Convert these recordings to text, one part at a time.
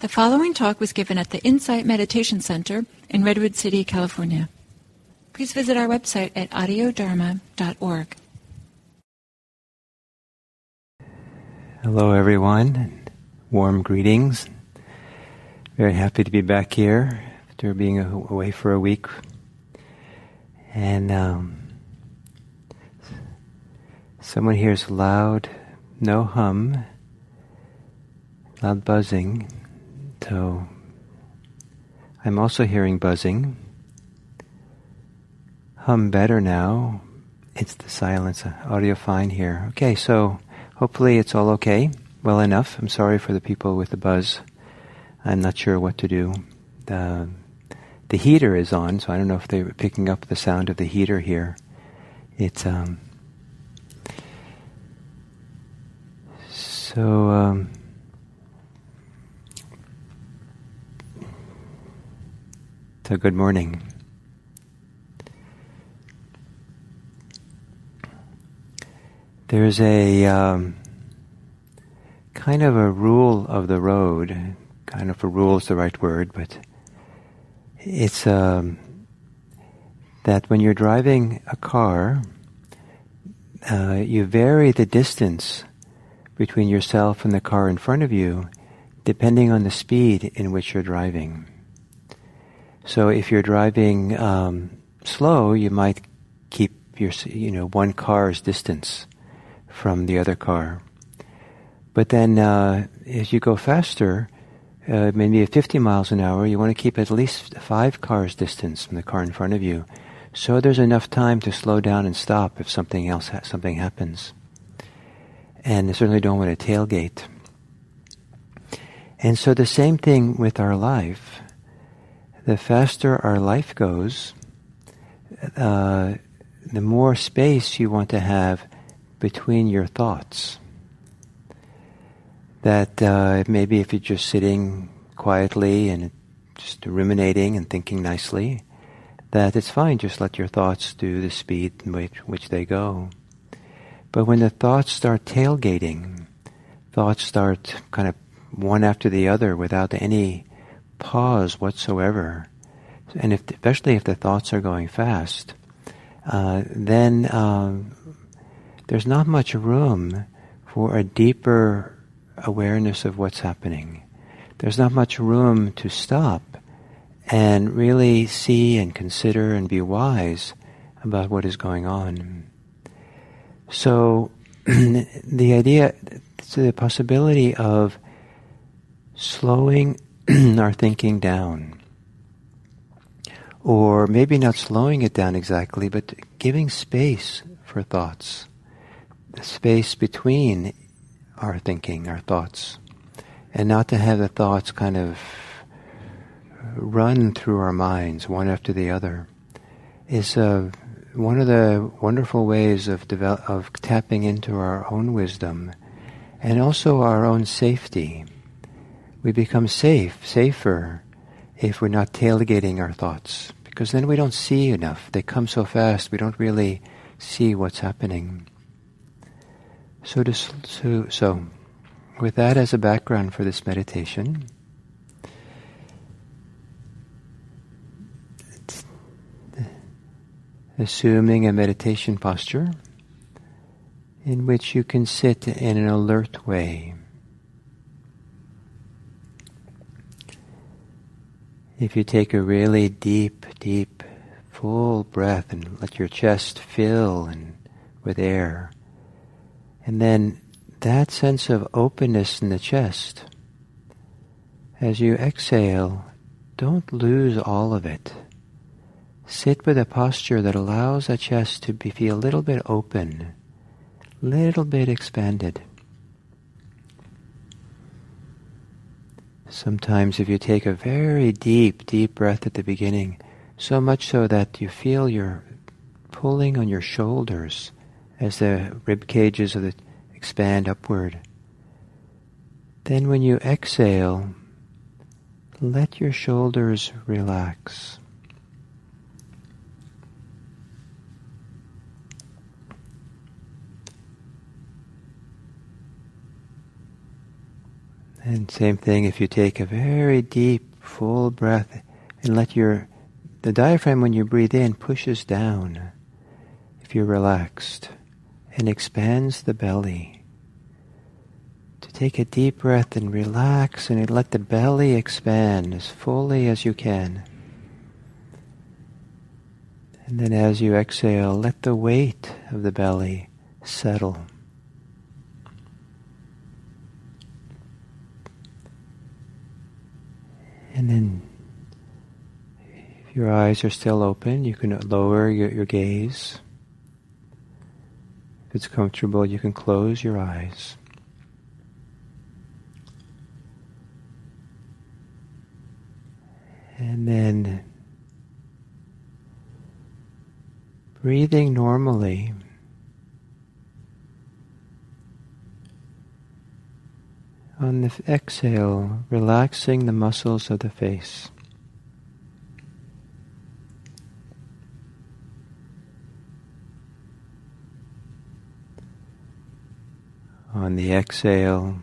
The following talk was given at the Insight Meditation Center in Redwood City, California. Please visit our website at audiodharma.org. Hello everyone, and warm greetings. Very happy to be back here after being away for a week. And someone hears loud, no hum, loud buzzing. So I'm also hearing buzzing. Hum better now. It's the silence. Audio fine here. Okay, so hopefully it's all okay. Well enough. I'm sorry for the people with the buzz. I'm not sure what to do. The heater is on, so I don't know if they were picking up the sound of the heater here. It's So good morning. There's a kind of a rule of the road. Kind of a rule is the right word, but it's that when you're driving a car, you vary the distance between yourself and the car in front of you, depending on the speed in which you're driving. So if you're driving slow, you might keep your one car's distance from the other car. But then as you go faster, maybe at 50 miles an hour, you want to keep at least 5 cars distance from the car in front of you. So there's enough time to slow down and stop if something happens. And you certainly don't want to tailgate. And so the same thing with our life. The faster our life goes, the more space you want to have between your thoughts. That maybe if you're just sitting quietly and just ruminating and thinking nicely, that it's fine, just let your thoughts do the speed in which they go. But when the thoughts start tailgating, thoughts start kind of one after the other without any pause whatsoever, and especially if the thoughts are going fast, then there's not much room for a deeper awareness of what's happening. There's not much room to stop and really see and consider and be wise about what is going on. So the possibility of slowing our thinking down, or maybe not slowing it down exactly, but giving space for thoughts, the space between our thinking, our thoughts, and not to have the thoughts kind of run through our minds one after the other, is one of the wonderful ways of tapping into our own wisdom and also our own safety. We become safer, if we're not tailgating our thoughts, because then we don't see enough. They come so fast, we don't really see what's happening. So with that as a background for this meditation, assuming a meditation posture in which you can sit in an alert way. If you take a really deep, full breath and let your chest fill with air, and then that sense of openness in the chest, as you exhale, don't lose all of it. Sit with a posture that allows the chest to feel a little bit open, little bit expanded. Sometimes if you take a very deep breath at the beginning, so much so that you feel you're pulling on your shoulders as the rib cages expand upward. Then when you exhale, let your shoulders relax. And same thing if you take a very deep, full breath and let the diaphragm when you breathe in pushes down if you're relaxed and expands the belly. To take a deep breath and relax and let the belly expand as fully as you can. And then as you exhale, let the weight of the belly settle. And then, if your eyes are still open, you can lower your gaze. If it's comfortable, you can close your eyes. And then, breathing normally, on the exhale, relaxing the muscles of the face. On the exhale,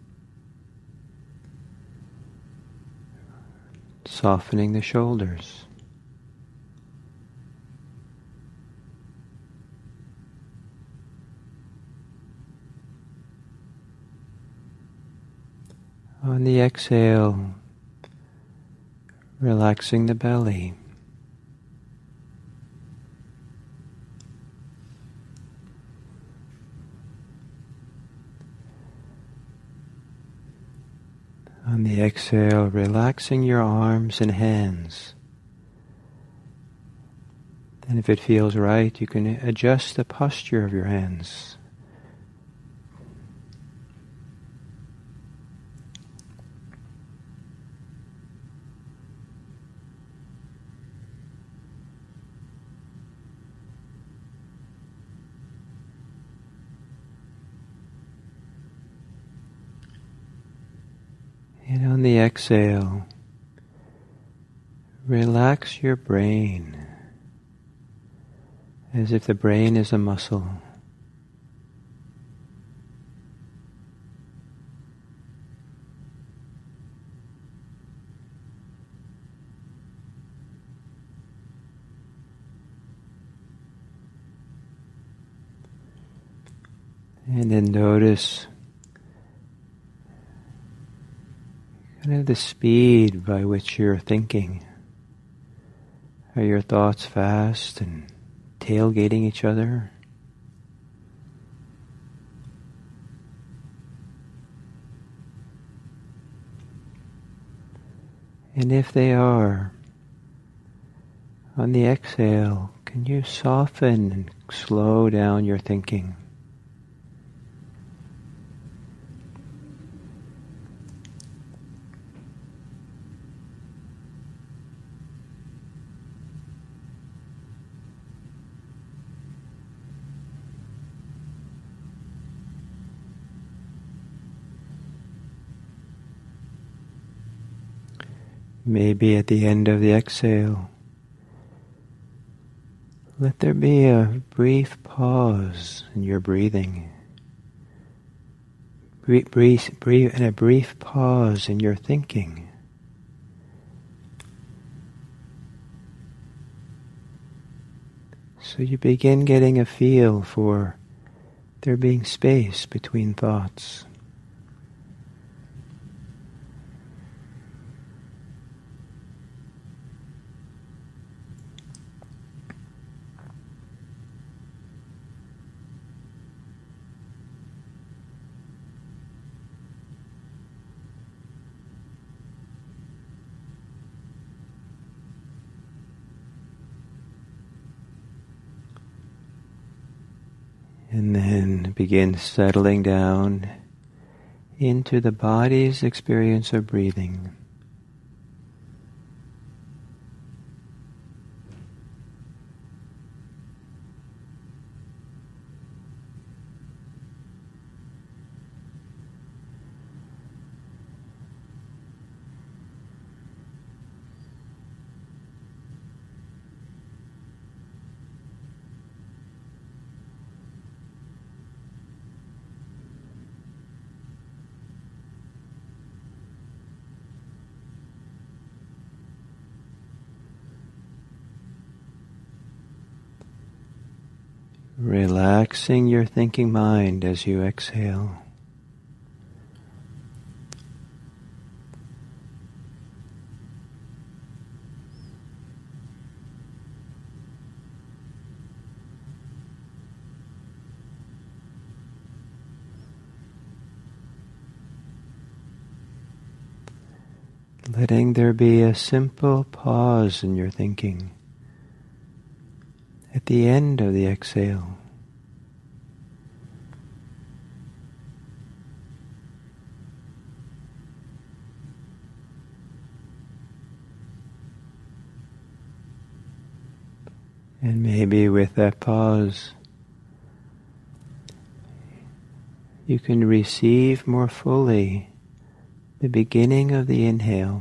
softening the shoulders. On the exhale, relaxing the belly. On the exhale, relaxing your arms and hands. And if it feels right, you can adjust the posture of your hands. And on the exhale, relax your brain as if the brain is a muscle. And then notice kind of the speed by which you're thinking. Are your thoughts fast and tailgating each other? And if they are, on the exhale, can you soften and slow down your thinking? Maybe at the end of the exhale, let there be a brief pause in your breathing. Breathe and a brief pause in your thinking. So you begin getting a feel for there being space between thoughts. And then begin settling down into the body's experience of breathing. Relaxing your thinking mind as you exhale. Letting there be a simple pause in your thinking at the end of the exhale. And maybe with that pause, you can receive more fully the beginning of the inhale.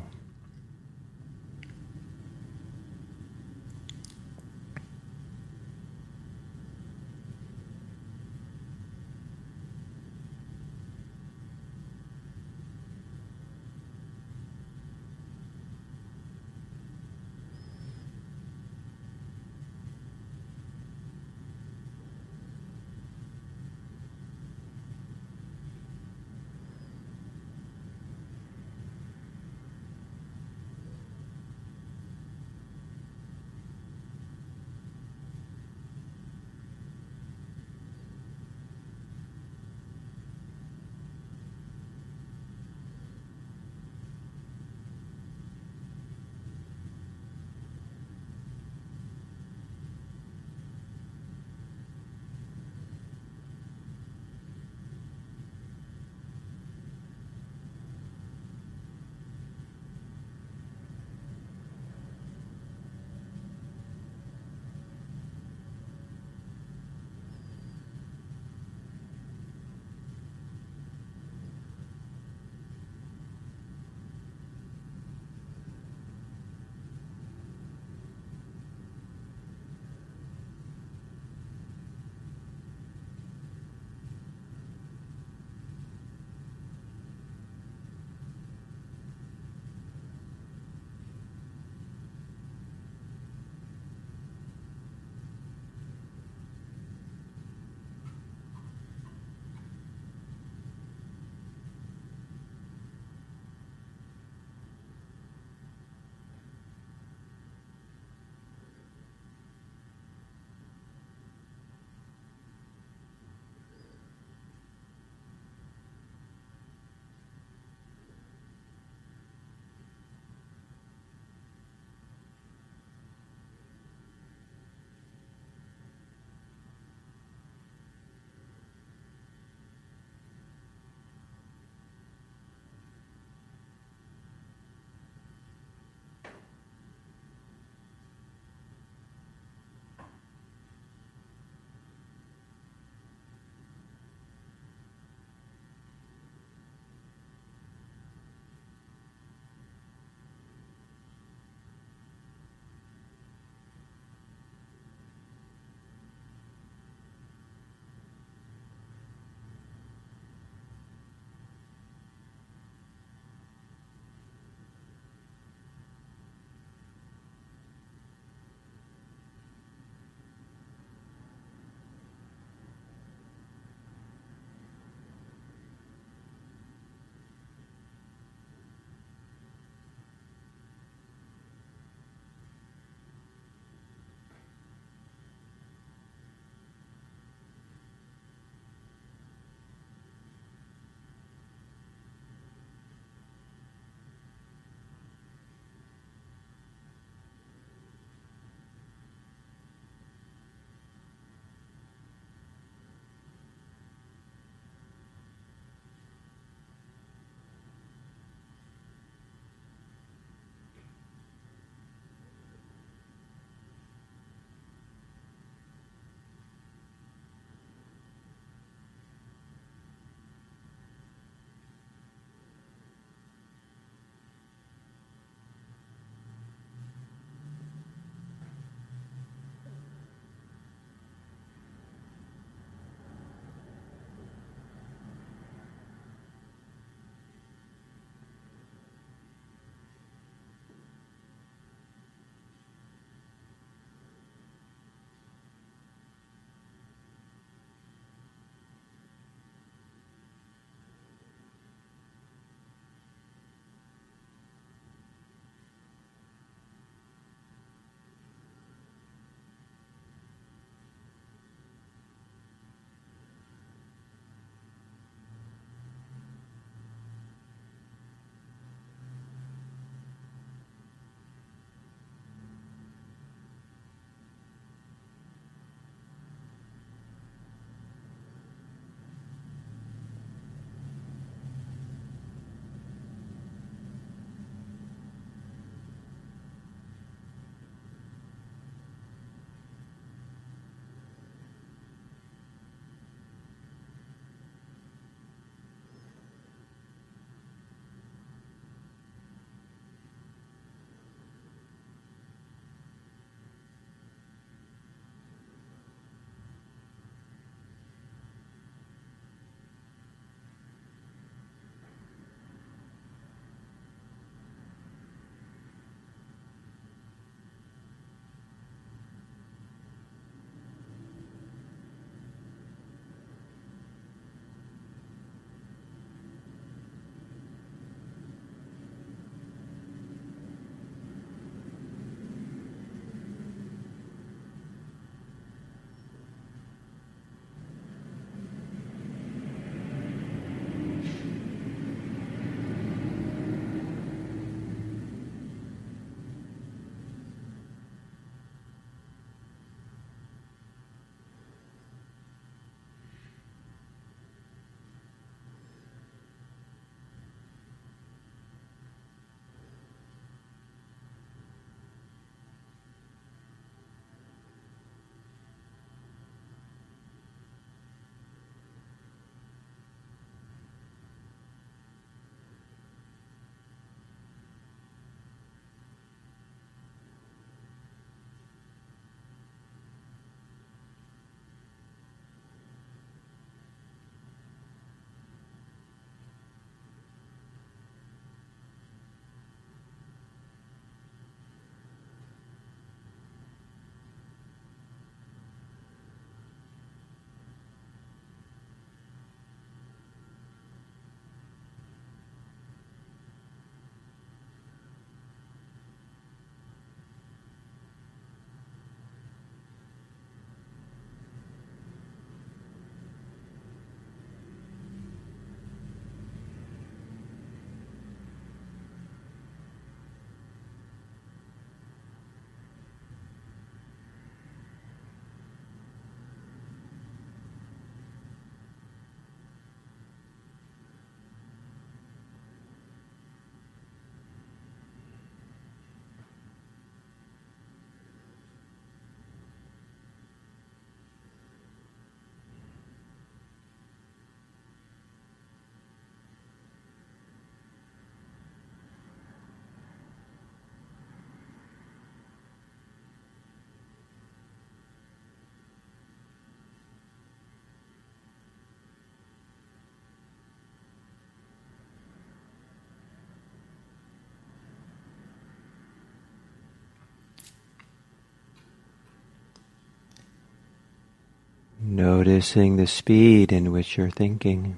Noticing the speed in which you're thinking.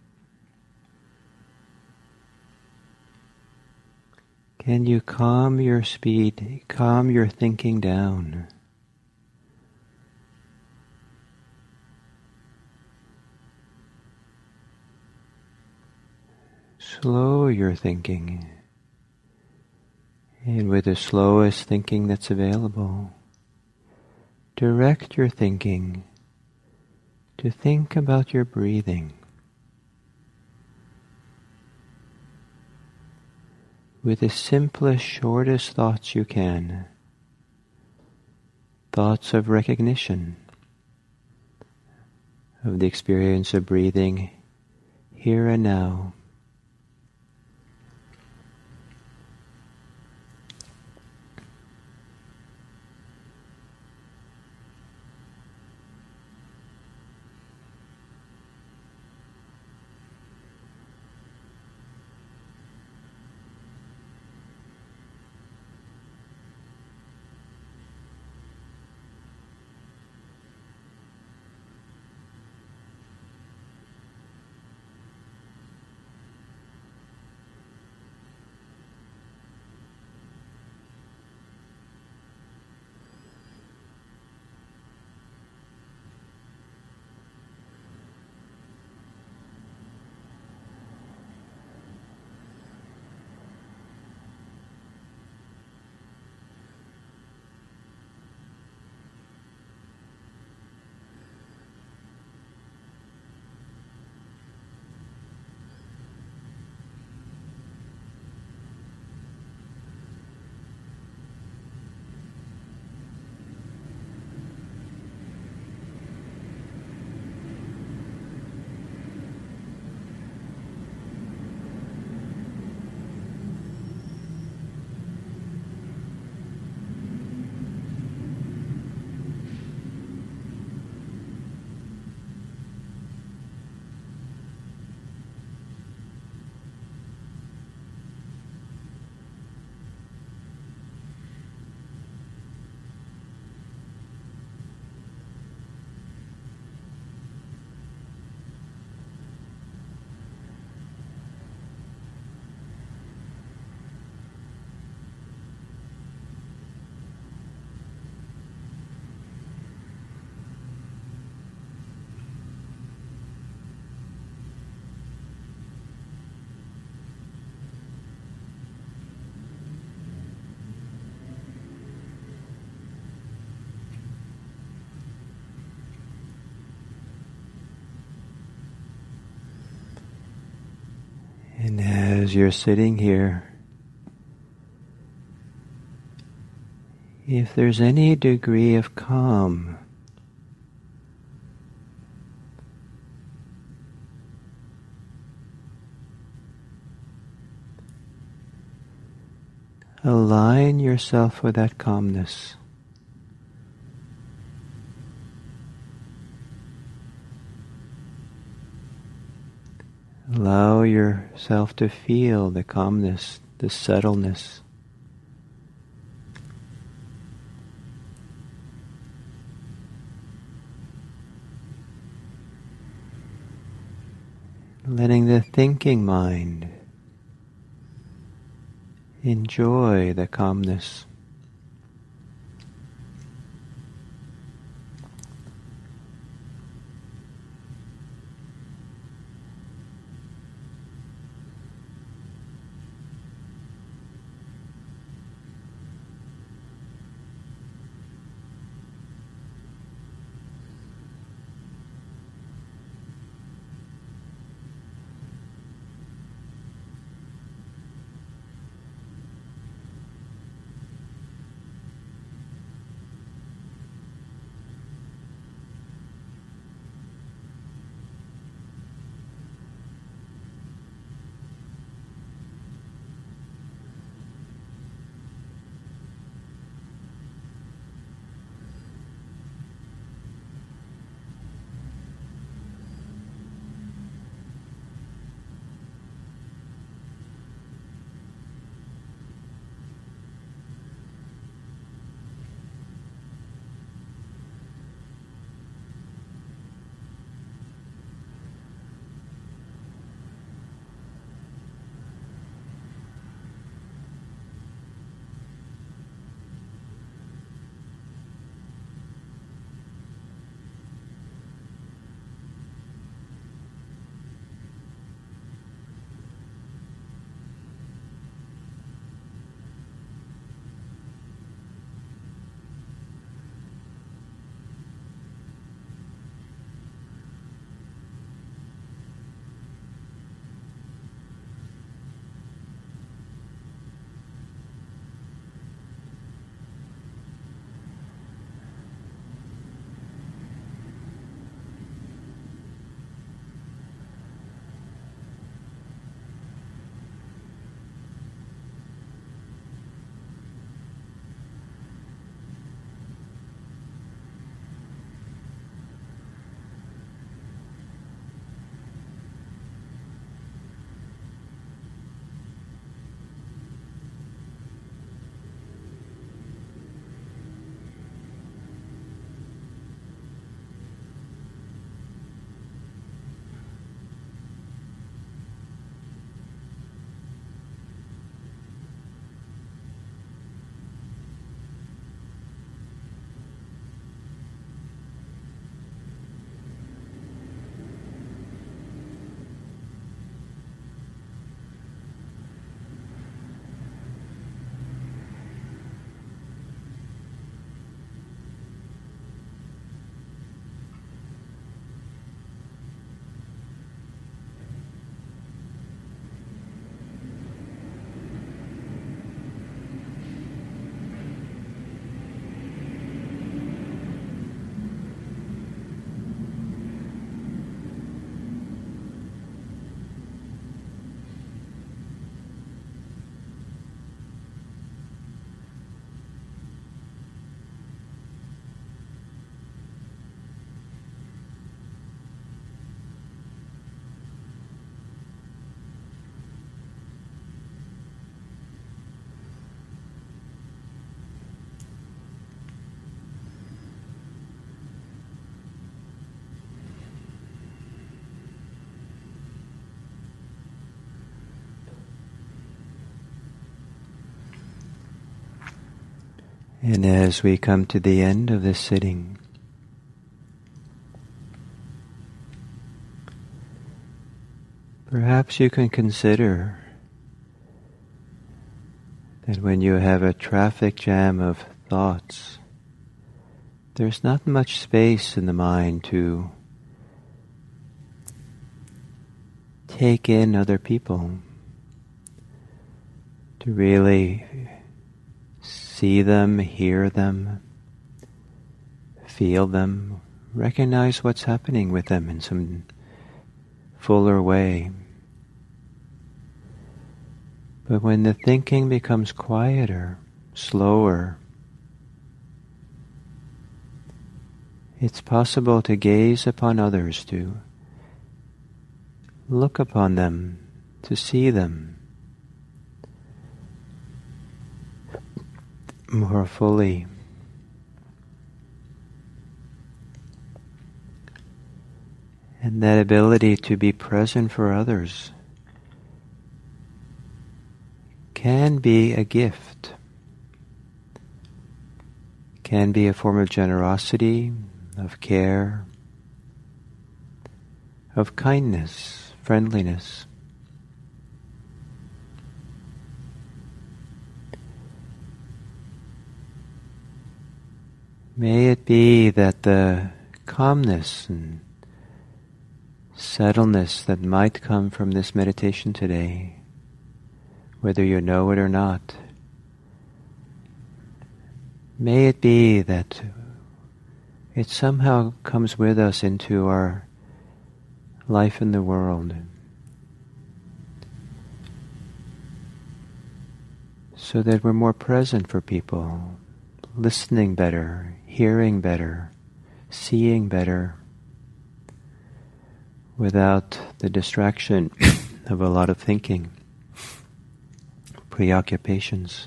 Can you calm your speed, calm your thinking down? Slow your thinking, and with the slowest thinking that's available, direct your thinking to think about your breathing. With the simplest, shortest thoughts you can. Thoughts of recognition of the experience of breathing here and now. And as you're sitting here, if there's any degree of calm, align yourself with that calmness. Allow yourself to feel the calmness, the settledness. Letting the thinking mind enjoy the calmness. And as we come to the end of this sitting, perhaps you can consider that when you have a traffic jam of thoughts, there's not much space in the mind to take in other people, to really see them, hear them, feel them, recognize what's happening with them in some fuller way. But when the thinking becomes quieter, slower, it's possible to gaze upon others, to look upon them, to see them more fully. And that ability to be present for others can be a gift, can be a form of generosity, of care, of kindness, friendliness. May it be that the calmness and settledness that might come from this meditation today, whether you know it or not, may it be that it somehow comes with us into our life in the world, so that we're more present for people, listening better, hearing better, seeing better, without the distraction of a lot of thinking, preoccupations.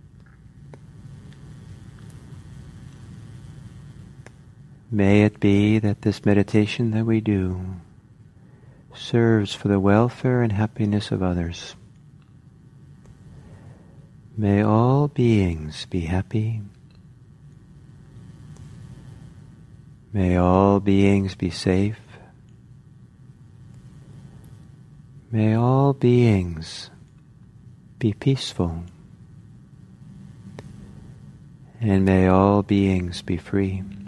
May it be that this meditation that we do serves for the welfare and happiness of others. May all beings be happy. May all beings be safe. May all beings be peaceful. And may all beings be free.